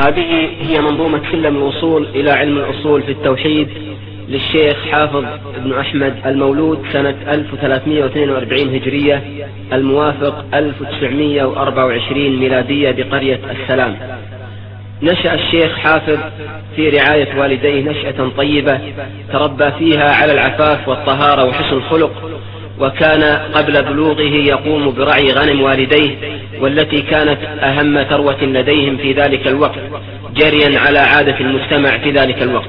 هذه هي منظومة سلم الوصول إلى علم الأصول في التوحيد للشيخ حافظ بن أحمد المولود سنة 1342 هجرية الموافق 1924 ميلادية بقرية السلام. نشأ الشيخ حافظ في رعاية والديه نشأة طيبة تربى فيها على العفاف والطهارة وحسن الخلق، وكان قبل بلوغه يقوم برعي غنم والديه والتي كانت أهم ثروة لديهم في ذلك الوقت جريا على عادة المجتمع في ذلك الوقت،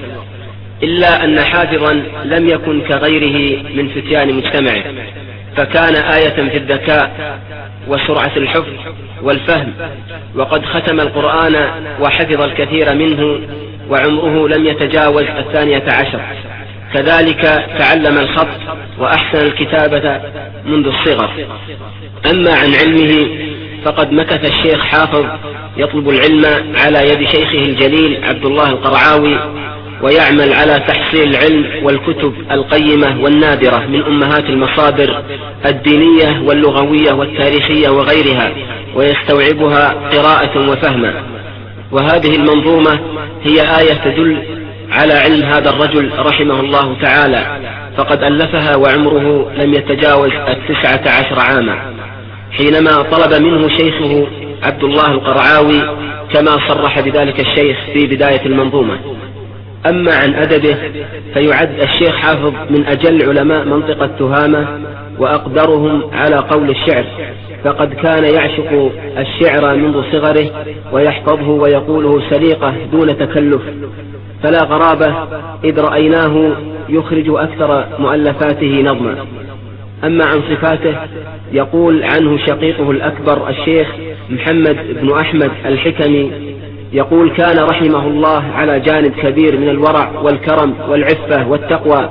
إلا أن حافظا لم يكن كغيره من فتيان مجتمعه، فكان آية في الذكاء وسرعة الحفظ والفهم، وقد ختم القرآن وحفظ الكثير منه وعمره لم يتجاوز 12. كذلك تعلم الخط وأحسن الكتابة منذ الصغر. أما عن علمه فقد مكث الشيخ حافظ يطلب العلم على يد شيخه الجليل عبد الله القرعاوي، ويعمل على تحصيل العلم والكتب القيمة والنادرة من أمهات المصادر الدينية واللغوية والتاريخية وغيرها، ويستوعبها قراءة وفهما. وهذه المنظومة هي آية تدل على علم هذا الرجل رحمه الله تعالى، فقد ألفها وعمره لم يتجاوز 19 عاما حينما طلب منه شيخه عبد الله القرعاوي، كما صرح بذلك الشيخ في بداية المنظومة. أما عن أدبه فيعد الشيخ حافظ من أجل علماء منطقة تهامة وأقدرهم على قول الشعر، فقد كان يعشق الشعر منذ صغره ويحفظه ويقوله سليقة دون تكلف، فلا غرابة إذ رأيناه يخرج أكثر مؤلفاته نظما. أما عن صفاته يقول عنه شقيقه الأكبر الشيخ محمد بن أحمد الحكمي، يقول: كان رحمه الله على جانب كبير من الورع والكرم والعفة والتقوى،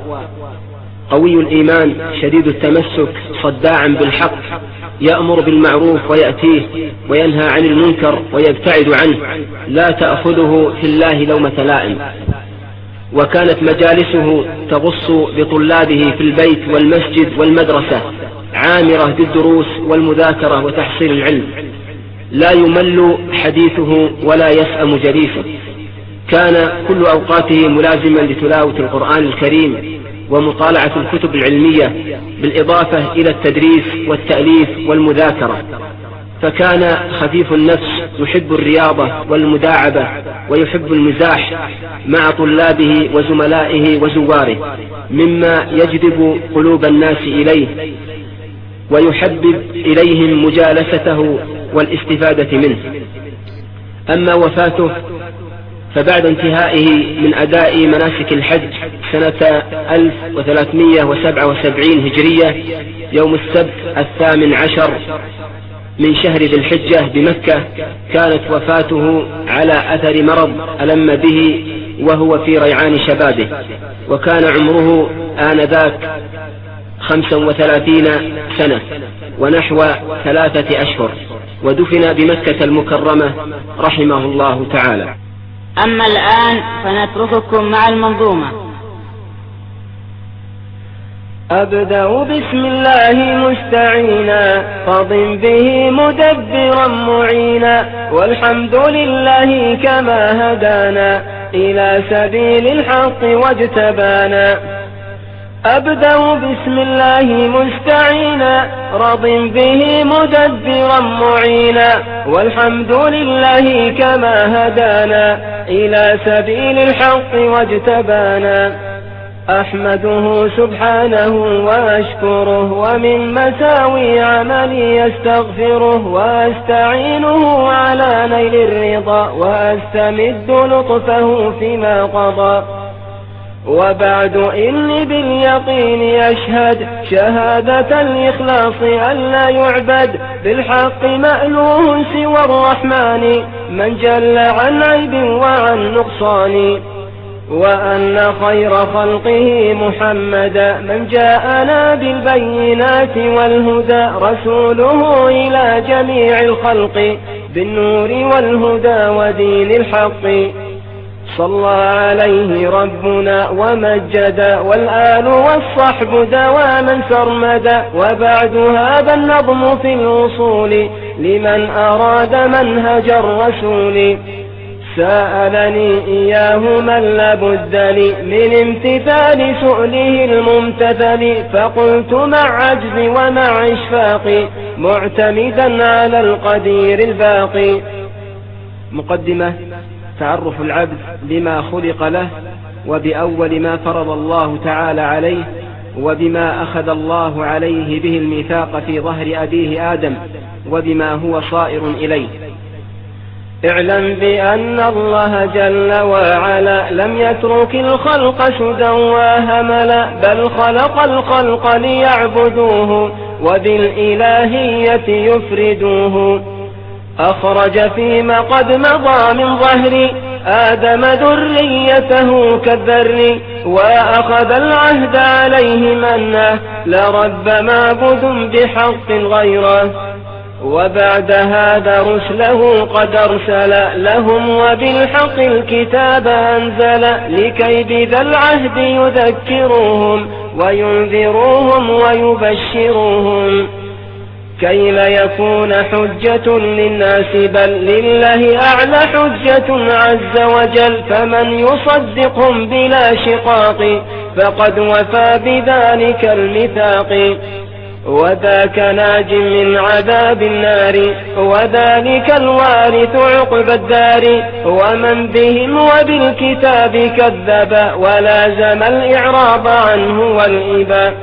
قوي الإيمان شديد التمسك صداعا بالحق، يأمر بالمعروف ويأتيه وينهى عن المنكر ويبتعد عنه، لا تأخذه في الله لومة لائم. وكانت مجالسه تغص بطلابه في البيت والمسجد والمدرسة، عامرة بالدروس والمذاكرة وتحصيل العلم، لا يمل حديثه ولا يسأم جليسه. كان كل أوقاته ملازما لتلاوة القرآن الكريم ومطالعة الكتب العلمية، بالإضافة إلى التدريس والتأليف والمذاكرة. فكان خفيف النفس يحب الرياضة والمداعبة، ويحب المزاح مع طلابه وزملائه وزواره، مما يجذب قلوب الناس إليه ويحبب إليهم مجالسته والاستفادة منه. أما وفاته فبعد انتهائه من أداء مناسك الحج سنة 1377 هجرية يوم السبت 18 من شهر ذي الحجة بمكة، كانت وفاته على أثر مرض ألم به وهو في ريعان شبابه، وكان عمره آنذاك 35 سنة ونحو 3 أشهر، ودفن بمكة المكرمة رحمه الله تعالى. أما الآن فنترككم مع المنظومة. أبدأ بسم الله مستعينا، قض به مدبرا معينا، والحمد لله كما هدانا إلى سبيل الحق واجتبانا. أبدأ بسم الله مستعينا، رض به مدبرا معينا، والحمد لله كما هدانا إلى سبيل الحق واجتبانا. أحمده سبحانه وأشكره، ومن مساوي عملي أستغفره، وأستعينه على نيل الرضا، وأستمد لطفه فيما قضى. وبعد إني باليقين أشهد شهادة الإخلاص أن لا يعبد بالحق مألوه سوى الرحمن، من جل عن عيب وعن نقصان، وأن خير خلقه محمدا من جاءنا بالبينات والهدى، رسوله إلى جميع الخلق بالنور والهدى ودين الحق. صلى عليه ربنا ومجدا، والآل والصحب دواما سرمدا. وبعد هذا النظم في الوصول لمن أراد منهج الرسول، سألني إياه من لابد لي من امتثال سؤله الممتثل، فقلت مع عجزي ومع إشفاقي معتمدا على القدير الباقي. مقدمة: تعرف العبد بما خلق له، وبأول ما فرض الله تعالى عليه، وبما أخذ الله عليه به الميثاق في ظهر أبيه آدم، وبما هو صائر إليه. اعلم بأن الله جل وعلا لم يترك الخلق سدى وهملا، بل خلق الخلق ليعبدوه وبالإلهية يفردوه. أخرج فيما قد مضى من ظهر آدم ذريته كالذر، وأخذ العهد عليه منه لرب معبد بحق غيره. وبعد هذا رسله قد أرسل لهم وبالحق الكتاب أنزل، لكي بذا العهد يذكروهم وينذروهم ويبشروهم، كي لا يكون حجة للناس بل لله أعلى حجة عز وجل. فمن يصدقهم بلا شقاق فقد وفى بذلك الميثاق، وذاك ناج من عذاب النار، وذلك الوارث عقب الدار. ومن بهم وبالكتاب كذب ولازم الإعراض عنه والإباء،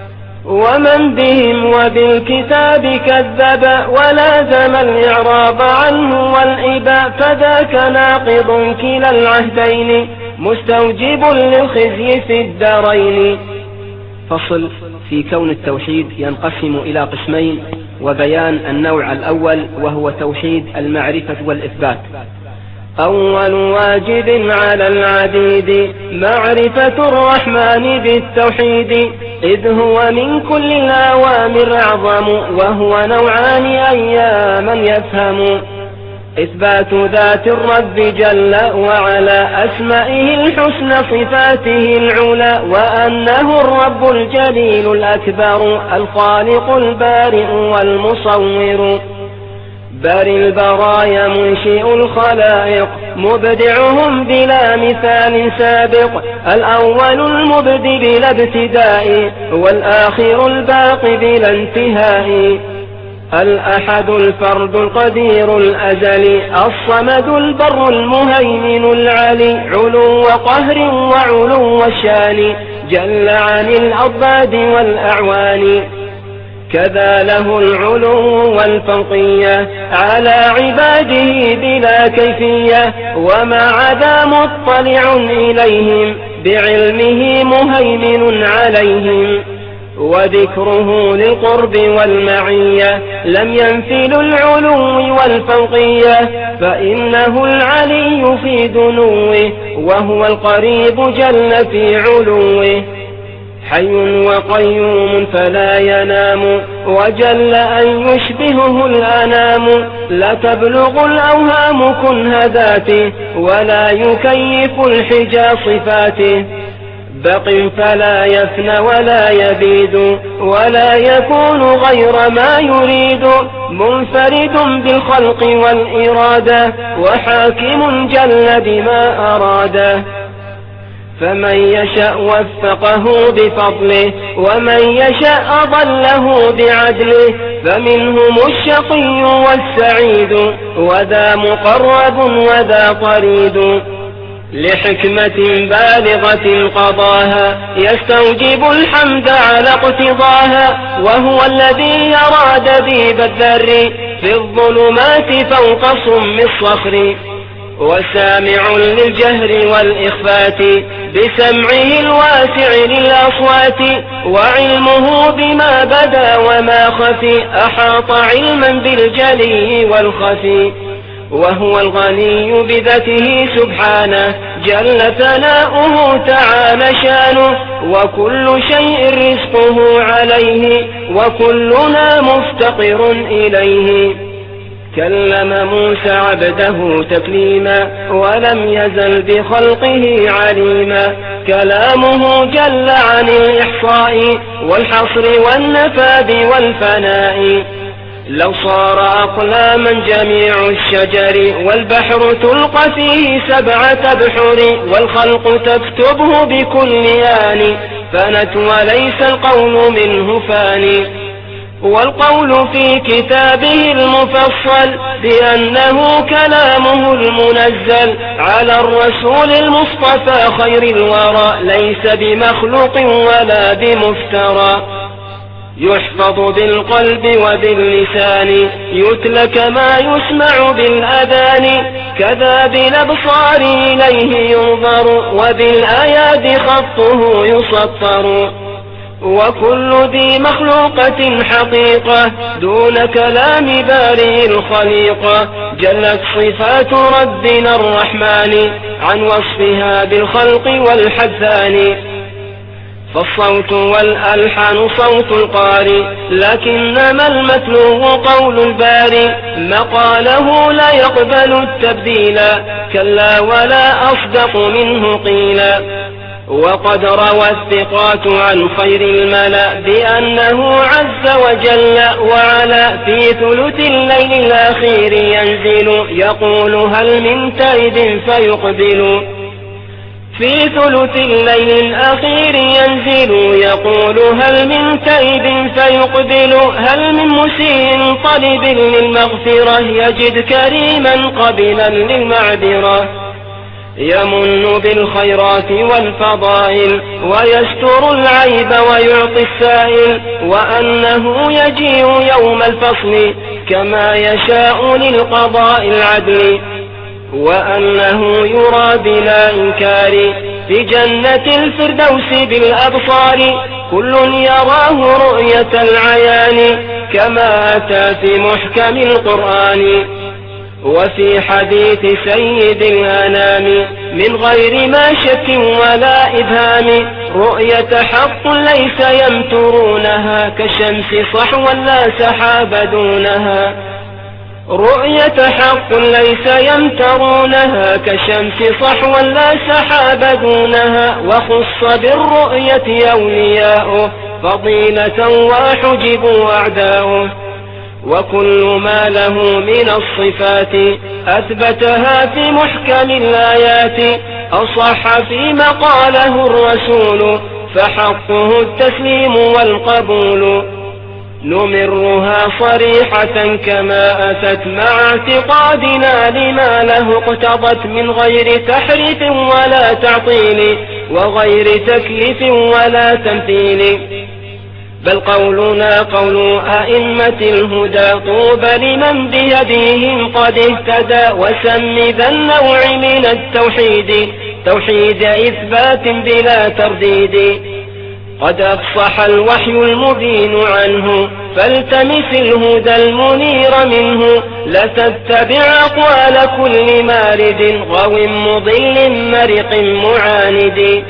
ومن بهم وبالكتاب كذب ولازم الإعراض عنه والإباء، فذاك ناقض كلا العهدين مستوجب للخزي في الدارين. فصل في كون التوحيد ينقسم إلى قسمين، وبيان النوع الأول وهو توحيد المعرفة والإثبات. أول واجب على العبيد معرفة الرحمن بالتوحيد، إذ هو من كل الأوامر أعظم، وهو نوعان أياما يفهم. إثبات ذات الرب جل وعلا، أسمائه الحسنى صفاته العلى، وأنه الرب الجليل الأكبر الخالق البارئ والمصور، بارئ البرايا منشئ الخلائق، مبدعهم بلا مثال سابق، الأول المبدئ بلا ابتداء، والآخر الباقي بلا انتهاء، الأحد الفرد القدير الأزلي، الصمد البر المهيمن العلي، علو قهر وعلو الشان، جل عن الأضداد والأعوان. كذا له العلو والفوقية على عباده بلا كيفية، وما عدا مطلع إليهم بعلمه مهيمن عليهم، وذكره للقرب والمعية لم ينفل العلو والفوقية، فإنه العلي في دنوه وهو القريب جل في علوه، حي وقيوم فلا ينام، وجل أن يشبهه الأنام، لا تبلغ الأوهام كنه ذاته، ولا يكيف الحجى صفاته، بق فلا يفنى ولا يبيد، ولا يكون غير ما يريد، منفرد بالخلق والإرادة، وحاكم جل بما أراده، فمن يشاء وفقه بفضله، ومن يشاء أضله بعدله، فمنهم الشقي والسعيد، وذا مقرب وذا طريد، لحكمة بالغة قضاها يستوجب الحمد على اقتضاها، وهو الذي يرى دبيب الذر في الظلمات فوق صم الصخر، وسامع للجهر والإخفات بسمعه الواسع للأصوات، وعلمه بما بدا وما خفي أحاط علما بالجلي والخفي، وهو الغني بذاته سبحانه جل ثناؤه تعالى شانه، وكل شيء رزقه عليه، وكلنا مفتقر إليه. كلم موسى عبده تكليما ولم يزل بخلقه عليما، كلامه جل عن الإحصاء والحصر والنفاد والفناء، لو صار أقلاما جميع الشجر والبحر تلقى فيه 7 أبحر والخلق تكتبه بكل آن فنت وليس القول منه فاني والقول في كتابه المفصل بأنه كلامه المنزل على الرسول المصطفى خير الورى ليس بمخلوق ولا بمفترى يحفظ بالقلب وباللسان يتلى كما يسمع بالأذان كذا بالأبصار إليه ينظر وبالآيات خطه يسطر وكل ذي مخلوقة حقيقة دون كلام بارئ الخليقة جلت صفات ربنا الرحمن عن وصفها بالخلق والحدثان فالصوت والألحان صوت القارئ لكنما المتلو قول الباري مقاله لا يقبل التبديل كلا ولا أصدق منه قيلا وقد روى الثقات عن خير الملأ بأنه عز وجل وعلا في ثلث الليل الأخير ينزل يقول هل من تائب فيقبل في ثلث الليل الأخير ينزل يقول هل من تائب فيقبل هل من مسيء طالب للمغفرة يجد كريما قبلا للمعذرة يمن بالخيرات والفضائل ويستر العيب ويعطي السائل وأنه يجيء يوم الفصل كما يشاء للقضاء العدل وأنه يرى بلا إنكار في جنة الفردوس بالأبصار كل يراه رؤية العيان كما أتى في محكم القرآن وفي حديث سيد الأنام من غير ما شك ولا إبهام رؤية حق ليس يمترونها كالشمس صحوا لا سحاب دونها رؤية حق ليس يمترونها كالشمس صحوا لا سحاب دونها وخص بالرؤية أولياؤه فضيلة وحجبوا أعداؤه وكل ما له من الصفات أثبتها في محكم الآيات أصح فيما قاله الرسول فحقه التسليم والقبول نمرها صريحة كما أتت مع اعتقادنا لما له اقتضت من غير تحريف ولا تعطيل وغير تكييف ولا تمثيل بل قولنا قول أئمة الهدى طوبى لمن بهديهم قد اهتدى وسم ذا النوع من التوحيد توحيد إثبات بلا ترديد قد أفصح الوحي المبين عنه فالتمس الهدى المنير منه لتتبع أقوال كل مارد غو مضل مرق معاند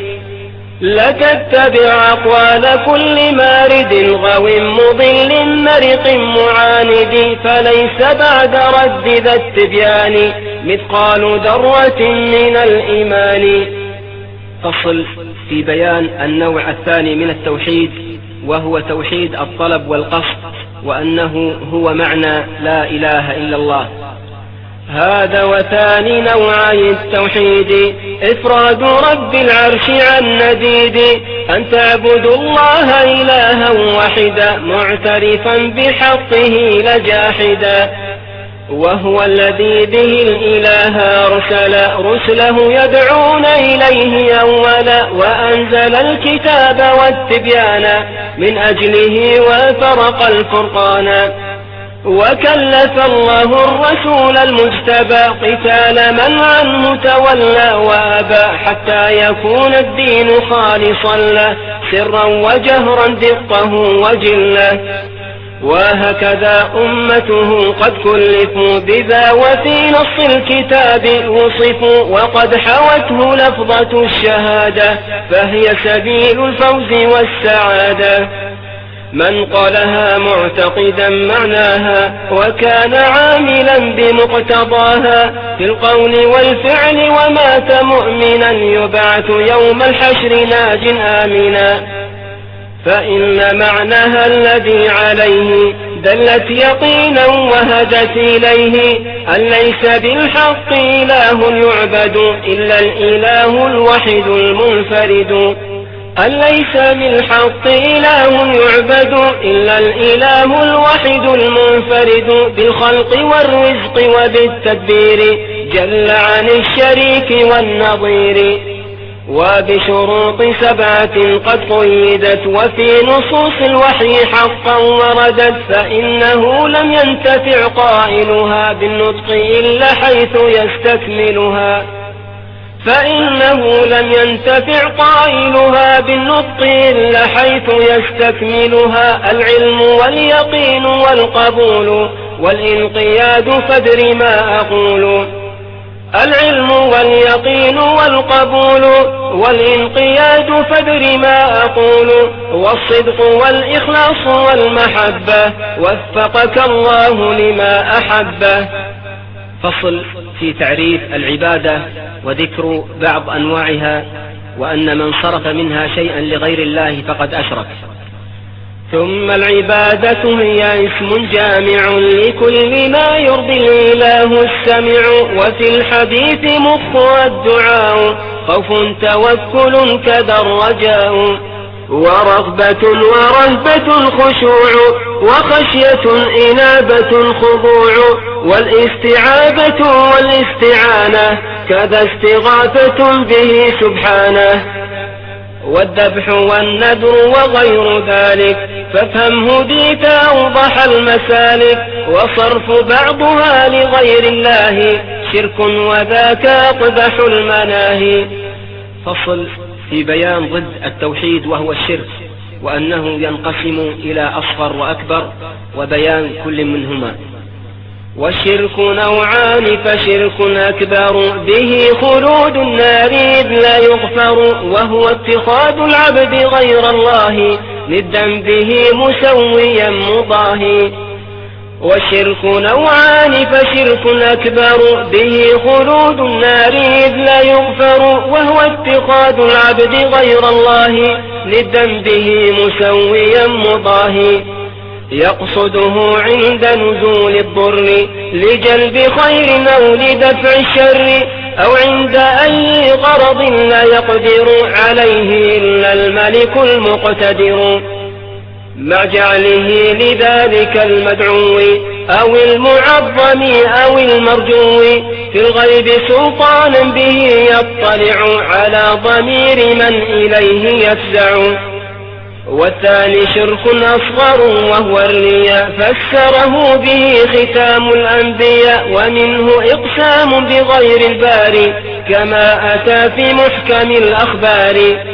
لتتبع أقوال كل مارد غو مضل مرق معاند فليس بعد رد ذا التبيان مثقال ذرة من الإيمان فصل في بيان النوع الثاني من التوحيد وهو توحيد الطلب والقصد وأنه هو معنى لا إله إلا الله هذا وثاني نوعي التوحيد إفراد رب العرش عن نديد أن تعبد الله إلها واحدا معترفا بحقه لجاحدا وهو الذي به الإله أرسل رسله يدعون إليه أولا وأنزل الكتاب والتبيان من أجله وفرق الفرقان وكلف الله الرسول المجتبى قتال من عنه تولى وأبى حتى يكون الدين خالصا له سرا وجهرا دقه وجله وهكذا أمته قد كلفوا بذا وفي نص الكتاب وصفوا وقد حوته لفظة الشهادة فهي سبيل الفوز والسعادة من قالها معتقدا معناها وكان عاملا بمقتضاها في القول والفعل ومات مؤمنا يبعث يوم الحشر ناج آمنا فإن معناها الذي عليه دلت يقينا وهدت إليه أن ليس بالحق إله يعبد إلا الإله الوحيد المنفرد أن ليس بالحق إله يعبد إلا الإله الوحيد المنفرد بالخلق والرزق وبالتدبير جل عن الشريك والنظير وبشروط 7 قد قيدت وفي نصوص الوحي حقا وردت فإنه لم ينتفع قائلها بالنطق إلا حيث يستكملها فإنه لم ينتفع قائلها بالنطق إلا حيث يستكملها العلم واليقين والقبول والانقياد فادر ما أقول العلم واليقين والقبول والانقياد فادر ما أقول والصدق والإخلاص والمحبة وفقك الله لما أحبه. فصل في تعريف العبادة وذكر بعض أنواعها وأن من صرف منها شيئا لغير الله فقد أشرك. ثم العبادة هي اسم جامع لكل ما يرضي الإله السميع وفي الحديث مخ الدعاء خوف توكل كذا الرجاء ورغبة ورهبة خشوع وخشية إنابة خضوع والاستعاذة والاستعانة كذا استغاثة به سبحانه والذبح والنذر وغير ذلك فافهم هديت أوضح المسالك وصرف بعضها لغير الله شرك وذاك أقبح المناهي. فصل في بيان ضد التوحيد وهو الشرك وأنه ينقسم إلى أصغر وأكبر وبيان كل منهما. والشرك نوعان فشرك أكبر به خلود النار إذ لا يغفر وهو اتخاذ العبد غير الله ندا به مسويا مضاهي. والشرك نوعان فشرك أكبر به خلود النار إذ لا يغفر وهو اتخاذ العبد غير الله ندا به مسويا مضاهي يقصده عند نزول الضر لجلب خير أو لدفع الشر أو عند أي غرض لا يقدر عليه إلا الملك المقتدر مع جعله لذلك المدعو أو المعظم أو المرجو في الغيب سلطانا به يطلع على ضمير من إليه يفزع. والثاني شرك أصغر وهو الرياء فسره به ختام الأنبياء ومنه إقسام بغير الباري كما أتى في محكم الأخبار.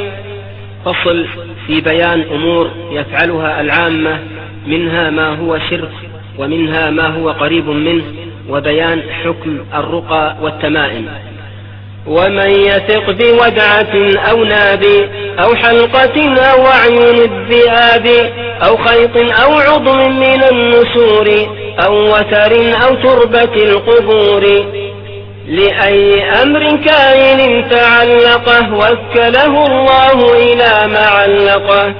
فصل في بيان أمور يفعلها العامة منها ما هو شرك ومنها ما هو قريب منه وبيان حكم الرقى والتمائم. ومن يثق بودعة أو ناب أو حلقة أو أعين الذئاب أو خيط أو عظم من النسور أو وتر أو تربة القبور لأي أمر كائن تعلقه وكله الله إلى ما علقه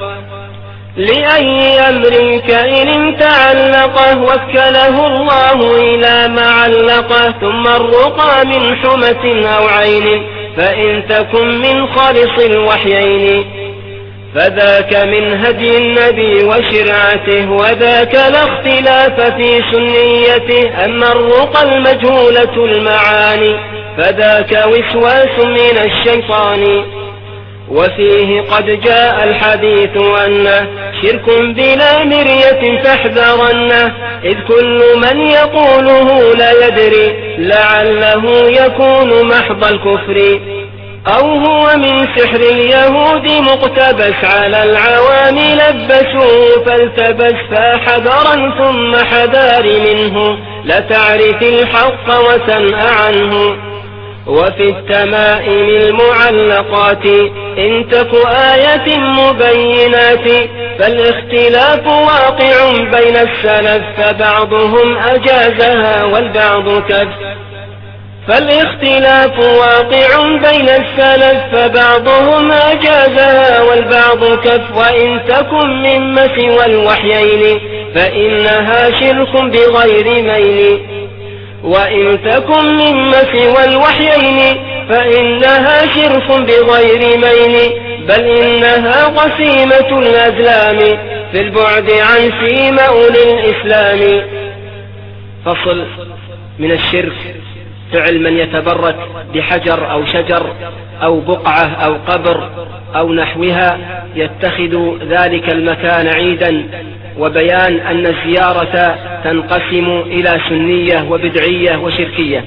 لأي أمر كائن تعلقه وكله الله إلى ما علقه. ثم الرقى من حمة أو عين فإن تكن من خالص الوحيين فذاك من هدي النبي وشرعته وذاك لا اختلاف في سنيته. أما الرقى المجهولة المعاني فذاك وسواس من الشيطان وفيه قد جاء الحديث أنه شرك بلا مرية فاحذرنه إذ كل من يقوله لا يدري لعله يكون محض الكفر أو هو من سحر اليهود مقتبس على العوام لبسوه فالتبس فحذرا ثم حذار منه لتعرف الحق وتنأ عنه. وفي التمائم المعلقات إن تك آية مبينات فالاختلاف واقع بين السلف فبعضهم أجازها والبعض كف فالاختلاف واقع بين السلف فبعضهم أجازها والبعض كف وإن تكن مما سوى الوحيين فإنها شرك بغير ميل وإن تكن مما سوى الوحيين فإنها شرك بغير ميل بل إنها قسيمة الأزلام في البعد عن سيم أولي الإسلام. فصل. من الشرك فعل من يتبرك بحجر أو شجر أو بقعة أو قبر أو نحوها يتخذ ذلك المكان عيدا، وبيان أن الزيارة تنقسم إلى سنية وبدعية وشركية.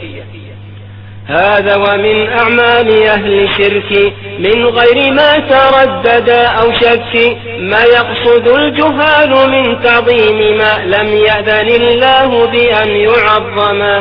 هذا ومن أعمال أهل الشرك من غير ما تردد أو شك ما يقصد الجهال من تعظيم ما لم يأذن الله بأن يعظم،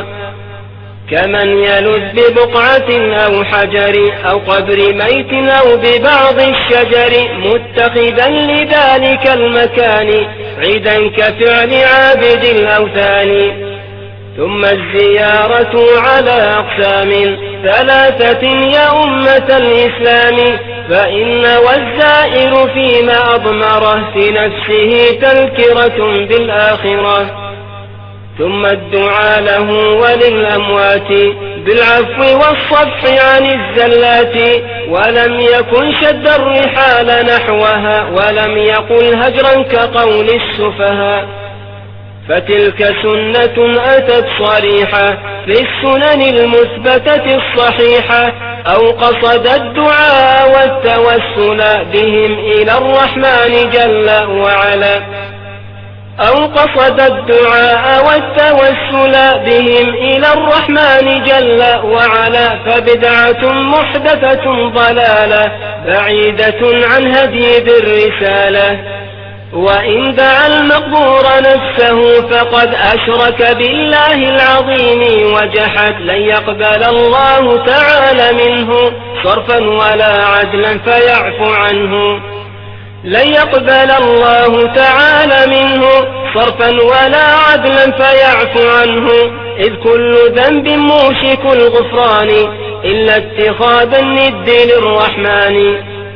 كمن يلذ ببقعة أو حجر أو قبر ميت أو ببعض الشجر متخذا لذلك المكان عيدا كفعل عابد الأوثان. ثم الزيارة على أقسام ثلاثة يا أمة الإسلام، فإن والزائر فيما أضمره في نفسه تذكرة بالآخرة. ثم الدعاء له وللأموات بالعفو والصفح عن الزلات، ولم يكن شد الرحال نحوها ولم يقل هجرا كقول السفهاء. فتلك سنة أتت صريحة في السنن المثبتة الصحيحة، أو قصد الدعاء والتوسل بهم إلى الرحمن جل وعلا، أو قصد الدعاء والتوسل بهم إلى الرحمن جل وعلا، فبدعة محدثة ضلالة بعيدة عن هدي بالرسالة. وإن دعا المقبور نفسه فقد أشرك بالله العظيم وجحد، لن يقبل الله تعالى منه صرفا ولا عدلا فيعفو عنه. لن يقبل الله تعالى منه صرفا ولا عدلا فيعفو عنه، إذ كل ذنب موشك الغفران إلا اتخاذ الند للرحمن.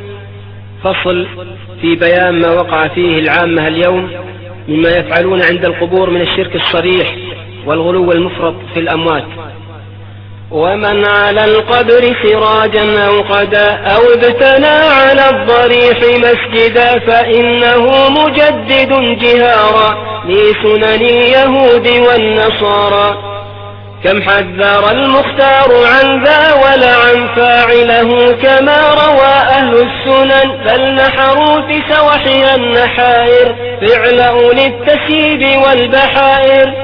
فصل. في بيان ما وقع فيه العامة اليوم مما يفعلون عند القبور من الشرك الصريح والغلو المفرط في الأموات. ومن على القبر سراجا أو قدا أو ابتنى على الضريح مسجدا فإنه مجدد جهارا لسنن اليهود والنصارى. كم حذر المختار عن ذا ولعن فاعله كما روى أهل السنن، بل نحروا في سوحها النحائر فعل أولي التسييب والبحائر.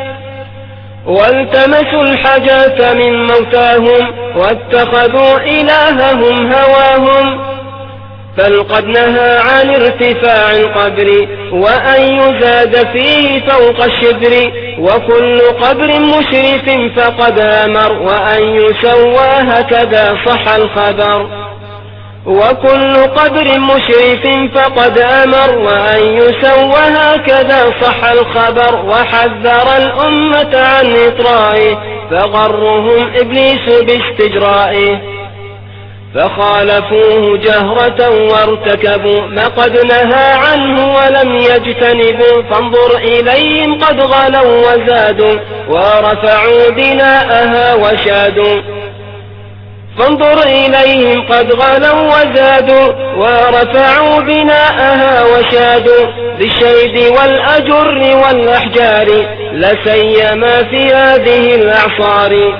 والتمسوا الحاجات من موتاهم واتخذوا إلههم هواهم، بل قد نهى عن ارتفاع القبر وأن يزاد فيه فوق الشبر، وكل قبر مشرف فقد أمر وأن يسوى هكذا صح الخبر. وكل قبر مشرف فقد أمر وأن يسوى هكذا صح الخبر. وحذر الأمة عن إطرائه فغرهم إبليس باستجرائه، فخالفوه جهرة وارتكبوا ما قد نهى عنه ولم يجتنبوا. فانظر إليهم قد غلوا وزادوا ورفعوا بناءها وشادوا. فانظر إليهم قد غلوا وزادوا ورفعوا بناءها وشادوا، بالشيد والأجر والأحجار لسيما في هذه الأعصار.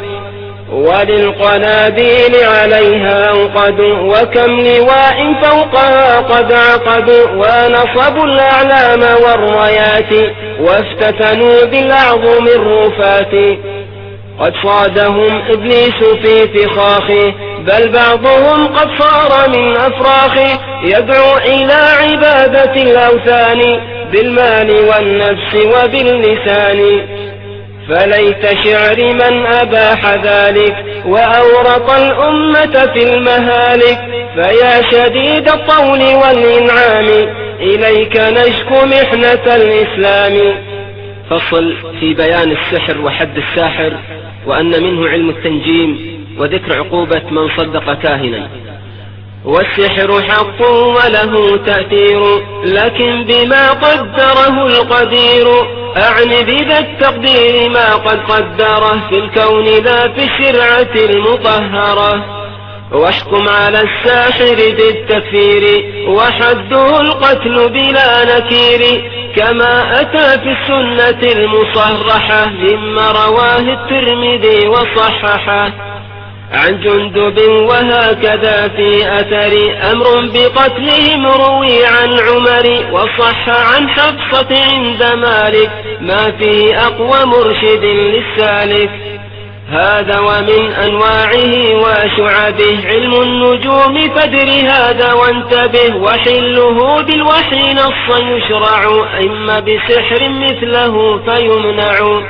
وللقناديل عليها أوقدوا وكم لواء فوقها قد عقدوا، ونصبوا الأعلام والرايات وافتتنوا بالأعظم الرفات. قد صادهم إبليس في فخاخه بل بعضهم قد صار من أفراخه، يدعو إلى عبادة الأوثان بالمال والنفس وباللسان. فليت شعر من أباح ذلك وأورط الأمة في المهالك، فيا شديد الطول والإنعام إليك نشكو محنة الإسلام. فصل. في بيان السحر وحد الساحر وأن منه علم التنجيم وذكر عقوبة من صدق كاهنا. والسحر حق وله تأثير لكن بما قدره القدير، أعني بذا التقدير ما قد قدره في الكون لا في الشرعة المطهرة. واحكم على الساحر بالتكفير وحده القتل بلا نكير، كما أتى في السنة المصرحة مما رواه الترمذي وصححه عن جندب. وهكذا في أثر أمر بقتلهم روي عن عمر، وصح عن حفصة عند مالك ما فيه أقوى مرشد للسالك. هذا ومن أنواعه وشعبه علم النجوم فادر هذا وانتبه، وحله بالوحي نص يشرع إما بسحر مثله فيمنع.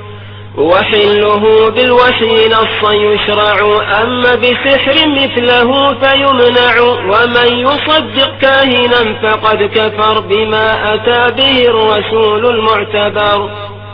وحله بالوحي نص يشرع أما بسحر مثله فيمنع، ومن يصدق كاهنا فقد كفر بما أتى به الرسول المعتبر.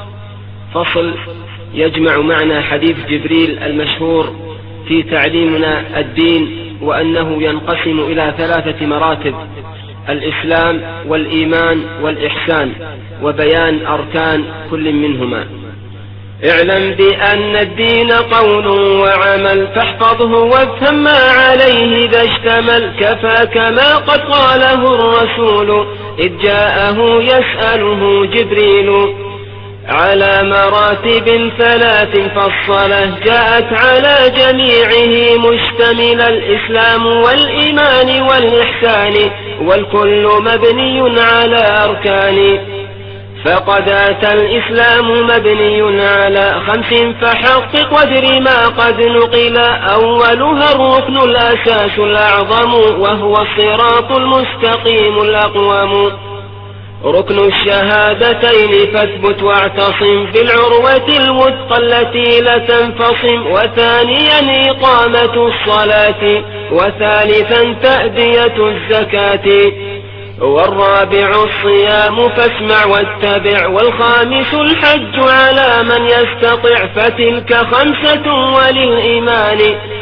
فصل يجمع معنى حديث جبريل المشهور في تعليمنا الدين، وأنه ينقسم إلى 3 مراتب: الإسلام والإيمان والإحسان، وبيان أركان كل منهما. اعلم بأن الدين قول وعمل، فاحفظه وافهم ما عليه إذا اشتمل. كفاك ما قد قاله الرسول إذ جاءه يسأله جبريل، على مراتب 3 فالصلاة جاءت على جميعه مشتمل. الإسلام والإيمان والإحسان والكل مبني على أركان، فقد أتى الإسلام مبني على 5 فحقق وادر ما قد نقل. أولها الركن الأساس الأعظم وهو الصراط المستقيم الأقوم، ركن الشهادتين فاثبت واعتصم بالعروة الوثقى التي لا تنفصم. وثانيا إقامة الصلاة، وثالثا تأدية الزكاة، والرابع الصيام فاسمع واتبع. والخامس الحج على من يستطع، فتلك 5 وللإيمان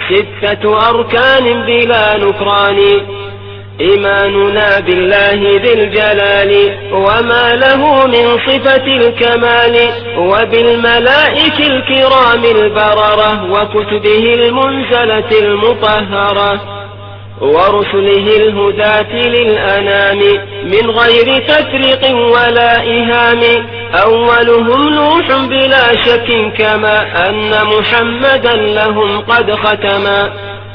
6 أركان بلا نكران. إيماننا بالله ذي الجلال وما له من صفة الكمال، وبالملائكة الكرام البررة وكتبه المنزلة المطهرة، ورسله الهداة للأنام من غير تفريق ولا إهام. أولهم نوح بلا شك، كما أن محمدا لهم قد ختما.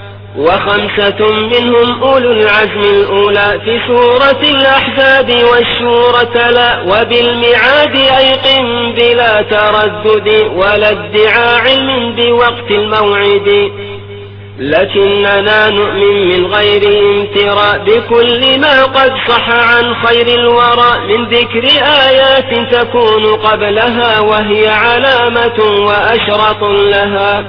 و5 منهم أولو العزم الأولى في سورة الأحزاب والشورى تلا. وبالميعاد أيقن بلا تردد ولا ادعاء علم بوقت الموعد، لكننا نؤمن من غير امتراء بكل ما قد صح عن خير الورى من ذكر آيات تكون قبلها وهي علامة وأشرط لها.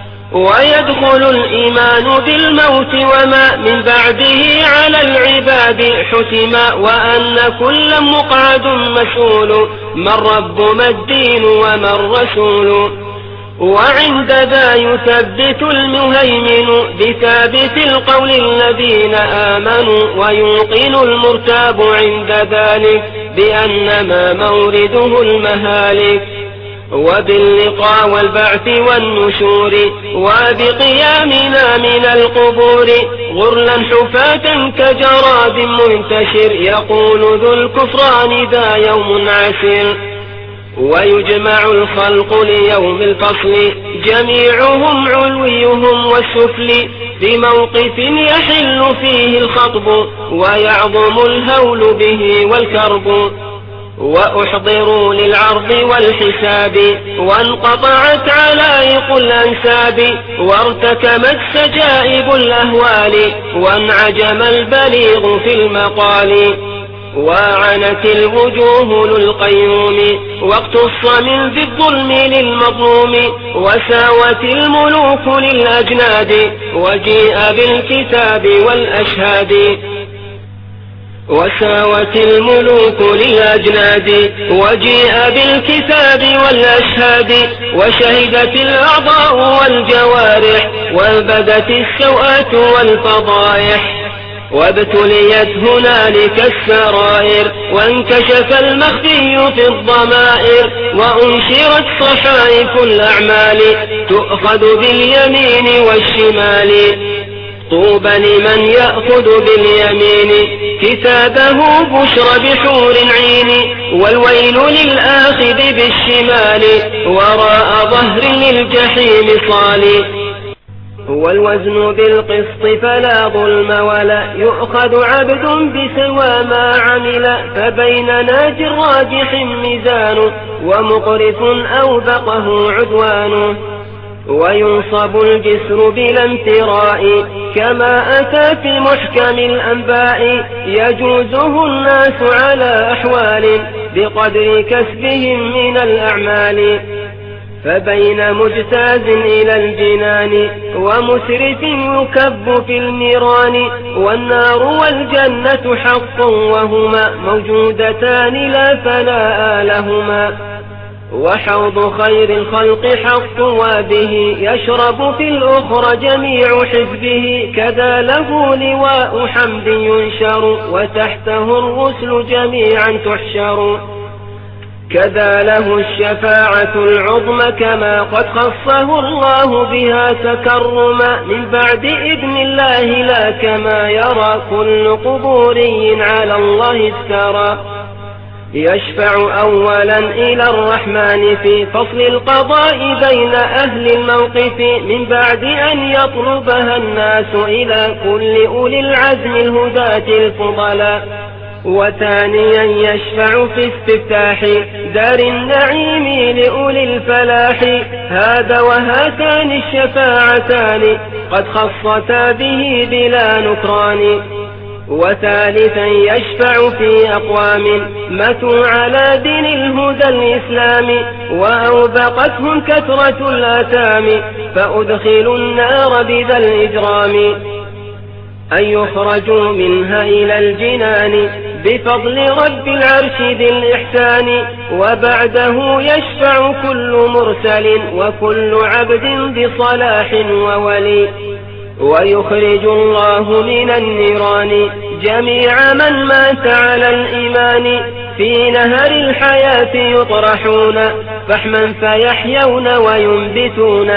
ويدخل الإيمان بالموت وما من بعده على العباد حتما، وأن كل مقعد مسؤول من رب ما الدين وما الرسول. وعند ذا يثبت المهيمن بثابت القول الذين آمنوا، ويوقن المرتاب عند ذلك بأن ما مورده المهالك. وباللقاء والبعث والنشور وبقيامنا من القبور غرلا حفاة كجراد منتشر، يقول ذو الكفران ذا يوم عسر. ويجمع الخلق ليوم الفصل جميعهم علويهم والسفل، بموقف يحل فيه الخطب ويعظم الهول به والكرب. وأحضروا للعرض والحساب وانقطعت علائق الأنساب، وارتكمت سجائب الأهوال وانعجم البليغ في المقال. وعنت الوجوه للقيوم واقتص من ذي الظلم للمظلوم، وساوت الملوك للأجناد وجيء بالكتاب والأشهاد. وساوت الملوك للأجناد وجيء بالكتاب والأشهاد وشهدت الأعضاء والجوارح وبدت السوءات والفضائح وابتليت هنالك السرائر وانكشف المخفي في الضمائر وأنشرت صحائف الأعمال تؤخذ باليمين والشمال. طوبى لمن يأخذ باليمين كتابه بشر بحور عين والويل للآخذ بالشمال وراء ظهر للجحيم صالي. والوزن بالقسط فلا ظلم ولا يؤخذ عبد بسوى ما عمل فبين ناج راجح ميزان ومقرف أوبقه عدوان. وينصب الجسر بلا امتراء كما أتى في محكم الأنباء يجوزه الناس على أحوال بقدر كسبهم من الأعمال. فبين مجتاز إلى الجنان ومسرف يكب في النيران والنار والجنة حق وهما موجودتان لا فناء لهما. وحوض خير الخلق حق وبه يشرب في الأخرى جميع حزبه كذا له لواء حمد ينشر وتحته الرسل جميعا تحشر. كذا له الشفاعة العظمى كما قد خصه الله بها تكرما من بعد إذن الله لا كما يرى كل قبوري على الله افترى. يشفع أولا إلى الرحمن في فصل القضاء بين أهل الموقف من بعد أن يطلبها الناس إلى كل أولي العزم الهداة الفضلاء. وثانيا يشفع في استفتاح دار النعيم لأولي الفلاح. هذا وهاتان الشفاعتان قد خصتا به بلا نكران. وثالثا يشفع في أقوام ماتوا على دين الهدى الإسلام وأوبقتهم كثرة الآثام فأدخلوا النار بذا الإجرام. أن يخرجوا منها إلى الجنان بفضل رب العرش ذي الإحسان. وبعده يشفع كل مرسل وكل عبد بصلاح وولي. ويخرج الله من النيران جميع من مات على الإيمان في نهر الحياة يطرحون فحما فيحيون وينبتون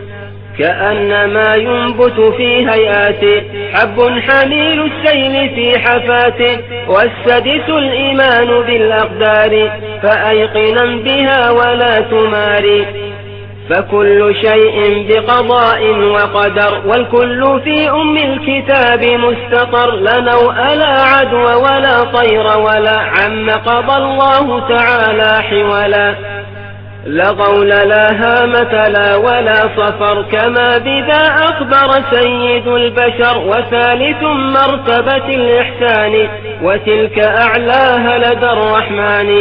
كأنما ينبت في هيئاته حب حميل السيل في حفاته. والسدس الإيمان بالأقدار فأيقنا بها ولا تماري. فكل شيء بقضاء وقدر والكل في أم الكتاب مستقر. لا نوء لا عدو ولا طير ولا عم قضى الله تعالى حولا. لا غول لا هامة لا ولا صفر كما بذا أخبر سيد البشر. وثالث مرتبة الإحسان وتلك أعلاها لدى الرحمن.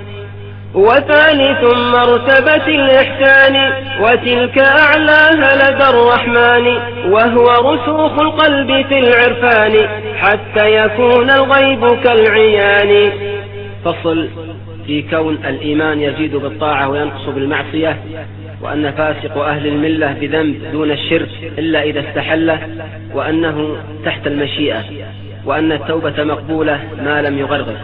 وثالث مرتبة الإحسان وتلك أعلاها لدى الرحمن وهو رسوخ القلب في العرفان حتى يكون الغيب كالعيان. فصل في كون الإيمان يزيد بالطاعة وينقص بالمعصية وأن فاسق أهل الملة بذنب دون الشرك إلا إذا استحله وأنه تحت المشيئة وأن التوبة مقبولة ما لم يغرغر.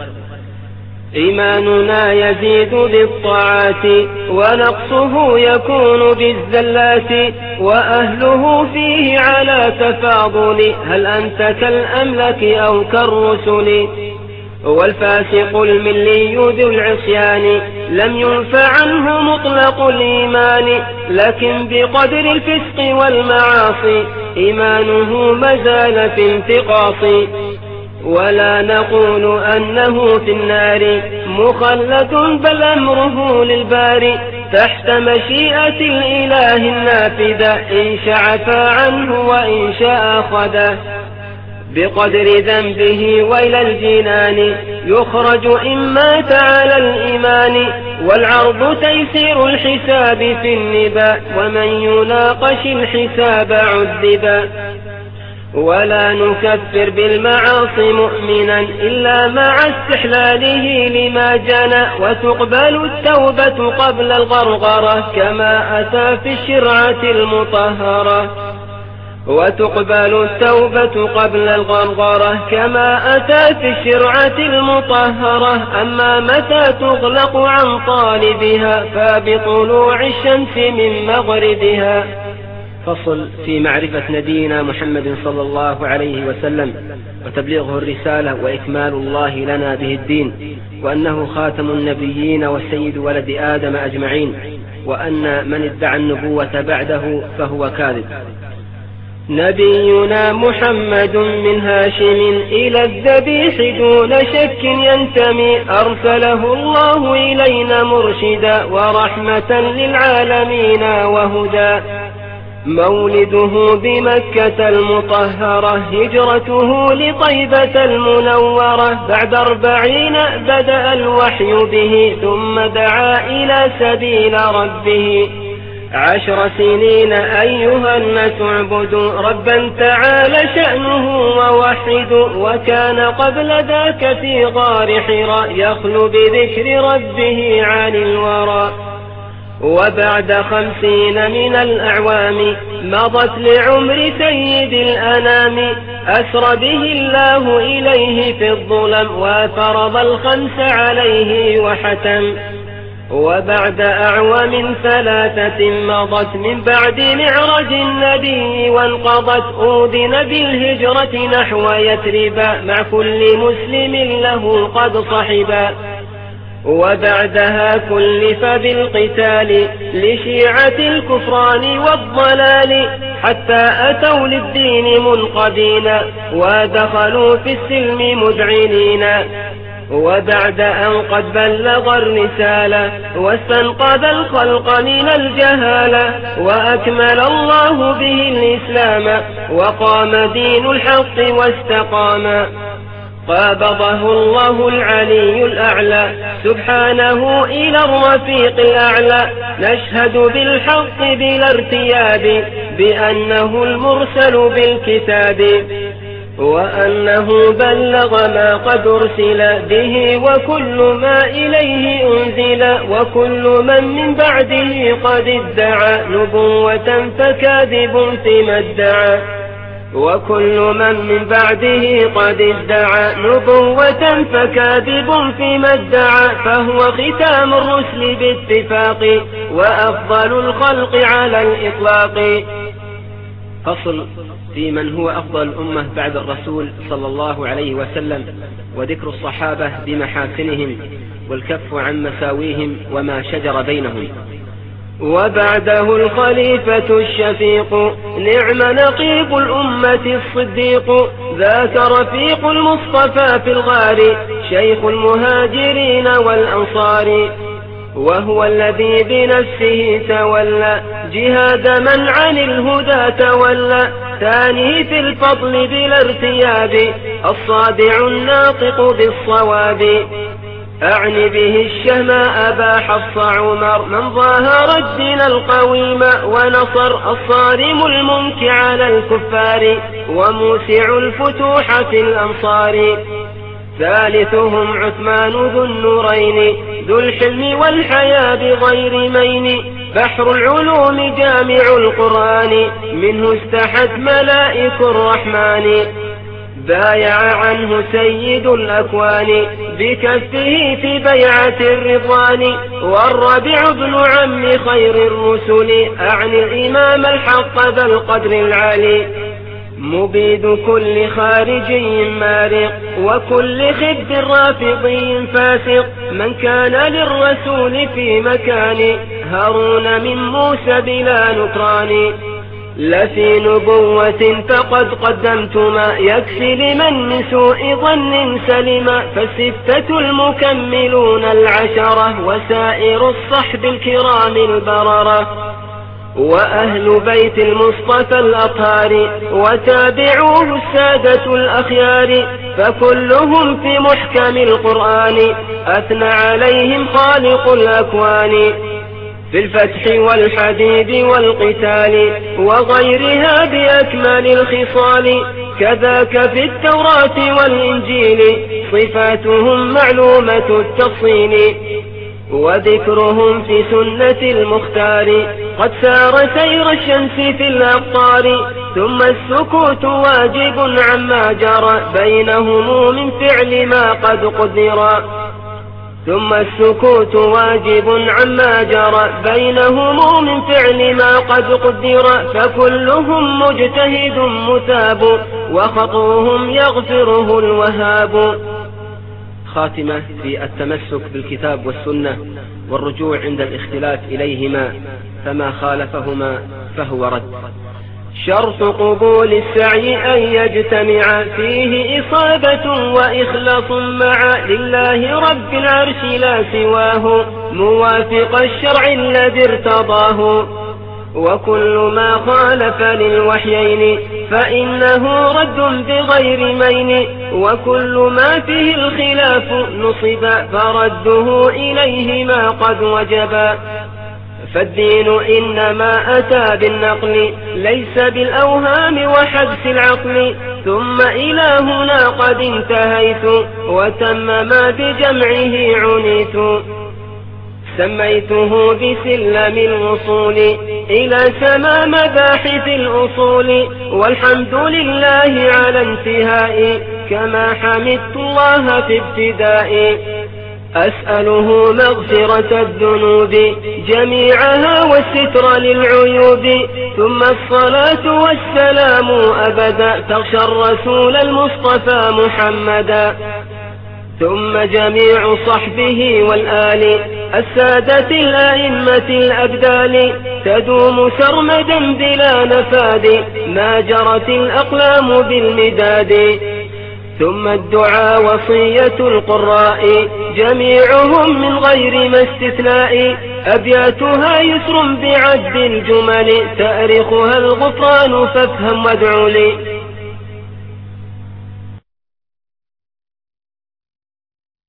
إيماننا يزيد بالطاعات ونقصه يكون بالزلات وأهله فيه على تفاضل هل أنت كالأملك أو كالرسل. والفاسق الملي ذو العصيان لم ينفع عنه مطلق الإيمان لكن بقدر الفسق والمعاصي إيمانه مازال في انتقاص. ولا نقول أنه في النار مخلد بل أمره للباري تحت مشيئة الإله النافذة إن شاء عفا عنه وإن شاء أخذه. بقدر ذنبه وإلى الجنان يخرج إن مات على الإيمان. والعرض تيسير الحساب في النبا ومن يناقش الحساب عذبا. ولا نكفر بالمعاصي مؤمنا إلا مع استحلاله لما جنى، وتقبل التوبة قبل الغرغرة كما أتى في الشرعة المطهرة. وتقبل التوبة قبل الغرغرة كما أتى في الشرعة المطهرة. أما متى تغلق عن طالبها فبطلوع الشمس من مغربها. فصل في معرفة نبينا محمد صلى الله عليه وسلم وتبليغه الرسالة وإكمال الله لنا به الدين، وأنه خاتم النبيين وسيد ولد آدم أجمعين، وأن من ادعى النبوة بعده فهو كاذب. نبينا محمد من هاشم إلى الذبيح دون شك ينتمي، أرسله الله إلينا مرشدا ورحمة للعالمين وهدى. مولده بمكة المطهرة، هجرته لطيبة المنورة، بعد 40 بدأ الوحي به، ثم دعا إلى سبيل ربه. 10 سنين أيها الناس اعبدوا ربا تعالى شأنه ووحدوا. وكان قبل ذاك في غار حراء يخلو بذكر ربه عن الورى. وبعد 50 من الأعوام مضت لعمر سيد الأنام، أسرى به الله إليه في الظلم وفرض الخمس عليه وحتم. وبعد أعوام 3 مضت من بعد معرج النبي وانقضت، أوذن بالهجرة نحو يثربا مع كل مسلم له قد صحبا. وبعدها كلف بالقتال لشيعة الكفران والضلال، حتى أتوا للدين منقدين ودخلوا في السلم مذعنين. وبعد أن قد بلغ الرسالة واستنقذ الخلق من الجهالة، وأكمل الله به الإسلام وقام دين الحق واستقام. قابضه الله العلي الأعلى سبحانه إلى الرفيق الأعلى، نشهد بالحق بلا ارتياب بأنه المرسل بالكتاب، وأنه بلغ ما قد أرسل به وكل ما إليه أنزل. وكل من بعده قد ادعى نبوة فكاذب فيما ادعى. وكل من بعده قد ادعى نبوة فكاذب فيما ادعى، فهو ختام الرسل باتفاق وأفضل الخلق على الإطلاق. فصل في من هو أفضل الأمة بعد الرسول صلى الله عليه وسلم، وذكر الصحابة بمحاسنهم والكف عن مساويهم وما شجر بينهم. وبعده الخليفة الشفيق نعم نقيب الأمة الصديق، ذاك رفيق المصطفى في الغار شيخ المهاجرين والأنصار. وهو الذي بنفسه تولى جهاد من عن الهدى تولى، ثانيه في الفضل بلا ارتياب الصادع الناطق بالصواب. أعني به الشهم أبا حفص عمر من ظاهر الدين القويم ونصر، الصارم المنك على الكفار وموسع الفتوح في الأمصار. ثالثهم عثمان ذو النورين ذو الحلم والحياة بغير مين، بحر العلوم جامع القرآن منه استحت ملائك الرحمن. بايع عنه سيد الأكوان بكفه في بيعة الرضوان، والربيع ابن عم خير الرسل أعني الإمام الحق ذا القدر العالي. مبيد كل خارجي مارق وكل خب رافضي فاسق، من كان للرسول في مكان هارون من موسى بلا نكران. لفي نبوة فقد قدمت ما يكفي لمن من سوء ظن سلما، فالستة المكملون 10 وسائر الصحب الكرام البررة، وأهل بيت المصطفى الأطهار وتابعوه السادة الأخيار، فكلهم في محكم القرآن أثنى عليهم خالق الأكوان. في الفتح والحديد والقتال وغيرها بأكمل الخصال، كذاك في التوراة والإنجيل صفاتهم معلومة التفصيل وذكرهم في سنة المختار قد سار سير الشمس في الأقطار ثم السكوت واجب عما جرى بينهم من فعل ما قد قدر ثم السكوت واجب عما جرى بينهم من فعل ما قد قدر فكلهم مجتهد مثاب وخطوهم يغفره الوهاب. خاتمة في التمسك بالكتاب والسنة والرجوع عند الاختلاف إليهما فما خالفهما فهو رد. شرط قبول السعي أن يجتمع فيه إصابة وإخلاص مع لله رب العرش لا سواه موافق الشرع الذي ارتضاه وكل ما خالف للوحيين فإنه رد بغير مين وكل ما فيه الخلاف نصب فرده إليهما قد وجبا. فالدين إنما أتى بالنقل ليس بالأوهام وحبس العقل ثم إلى هنا قد انتهيت وتم ما بجمعه عنيت سميته بسلم الوصول إلى سما مباحث الأصول والحمد لله على انتهائي كما حمدت الله في ابتدائي أسأله مغفرة الذنوب جميعها والستر للعيوب ثم الصلاة والسلام أبدا تغشى الرسول المصطفى محمدا ثم جميع صحبه والآل السادة الأئمة الأبدال تدوم سرمدا بلا نفاد ما جرت الأقلام بالمداد ثم الدعاء وصية القراء جميعهم من غير ما استثناء أبياتها يسر بعد الجمل تأرخها الغفران فافهم وادع لي